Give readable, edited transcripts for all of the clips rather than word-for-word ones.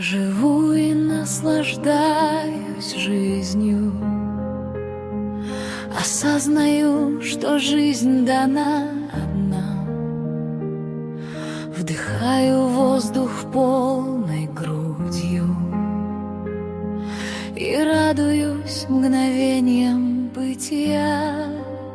Живу и наслаждаюсь жизнью, осознаю, что жизнь дана одна. Вдыхаю воздух полной грудью и радуюсь мгновением бытия.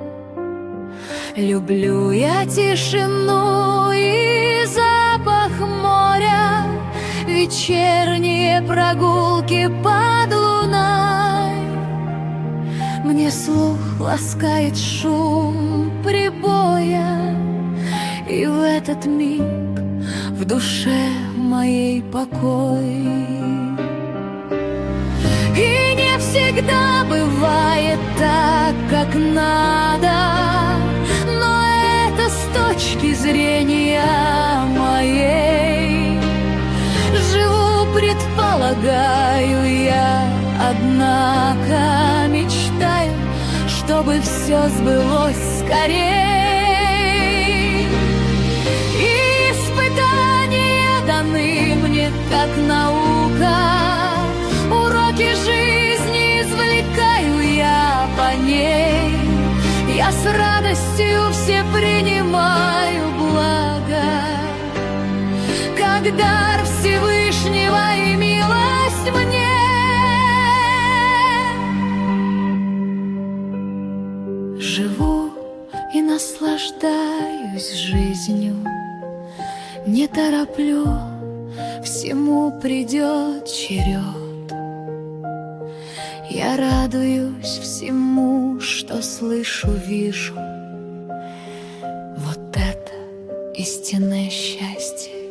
Люблю я тишину и запах моря, вечерние прогулки под луной. Мне слух ласкает шум прибоя, и в этот миг в душе моей покой. И не всегда бывает так, как надо, но это с точки зрения моей. Живу, предполагаю я, однако мечтаю, чтобы все сбылось скорей. И испытания даны мне как наука, уроки жизни извлекаю я по ней. Я с радостью все принимаю благо, как дар Всевышнего и милость мне. Живу и наслаждаюсь жизнью, не тороплю, всему придет черед. Я радуюсь всему, что слышу, вижу. Вот это истинное счастье.